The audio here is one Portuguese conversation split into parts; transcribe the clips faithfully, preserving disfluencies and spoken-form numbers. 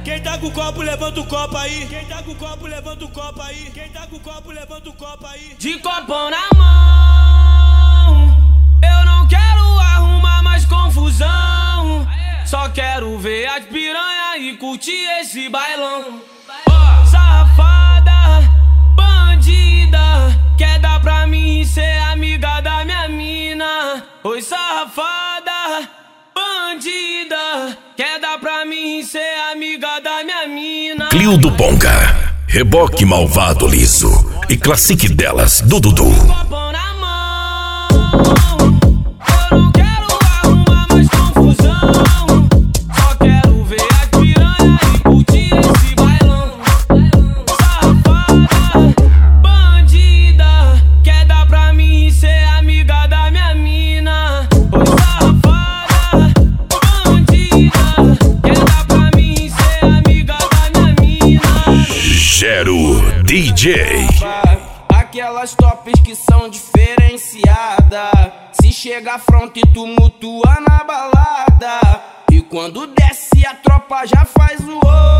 Quem tá com o copo, levanta o copo aí. Quem tá com o copo, levanta o copo aí. Quem tá com o copo, levanta o copo aí. De copão na mão, eu não quero arrumar mais confusão. Só quero ver as piranha e curtir esse bailão. Oh, safada, bandida, quer dar pra mim e ser amiga da minha mina. Oi, safada, bandida, quer dar pra mim e ser amiga da minha mina. Clio do Ponga, reboque malvado liso e classique delas do Dudu. Copão na mão, eu não quero arrumar mais confusão. Só quero ver as piranha e curtir esse bailão. Safada, bandida, quer dar pra mim e ser amiga da minha mina. Oi, safada, bandida, quer dar pra mim e ser amiga da minha mina. Gero D J. Aquelas tops que são diferenciadas. Se chega front e tumultua na balada. E quando desce a tropa já faz o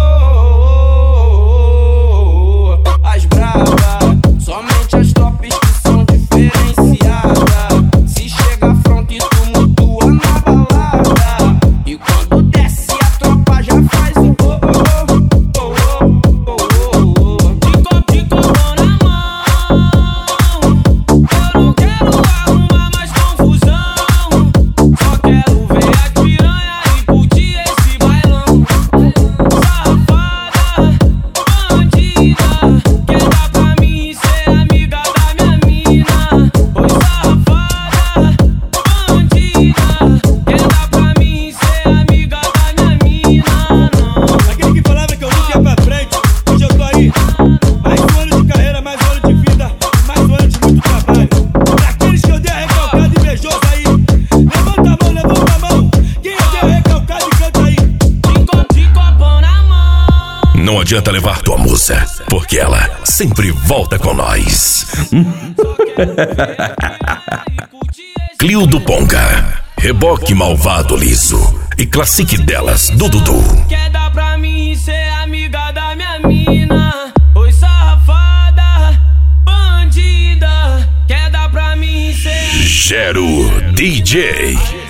oh, oh, oh. As bravas, somente as tops que são diferenciadas. Se chega front e tumultua na balada. E quando desce a tropa já faz o oh, oh, oh, oh, oh, oh. De copo, de copão na mão, eu não quero arrumar mais confusão. Só quero ver as piranha e curtir esse bailão. Safada, bandida, quer dar pra mim e ser amiga da minha mina. Oi, safada, bandida, quer dar pra mim e ser amiga da minha mina. Não. Aquele que falava que eu nunca ia pra frente, hoje eu tô aí. Mais um ano de carreira, mais um ano de vida, mais um ano de muito trabalho. Daqueles que eu dei a recalcada invejoso aí, levanta a mão, levanta a mão. Quem eu dei a recalcada e canta aí. De copo, de copão na mão. Não adianta levar tua musa, porque ela sempre volta com nós. Clio do Ponga, reboque malvado liso e classique delas do Dudu. Quer dar pra mim e ser amiga da minha mina. Oi, safada, bandida, quer dar pra mim e ser Gero D J.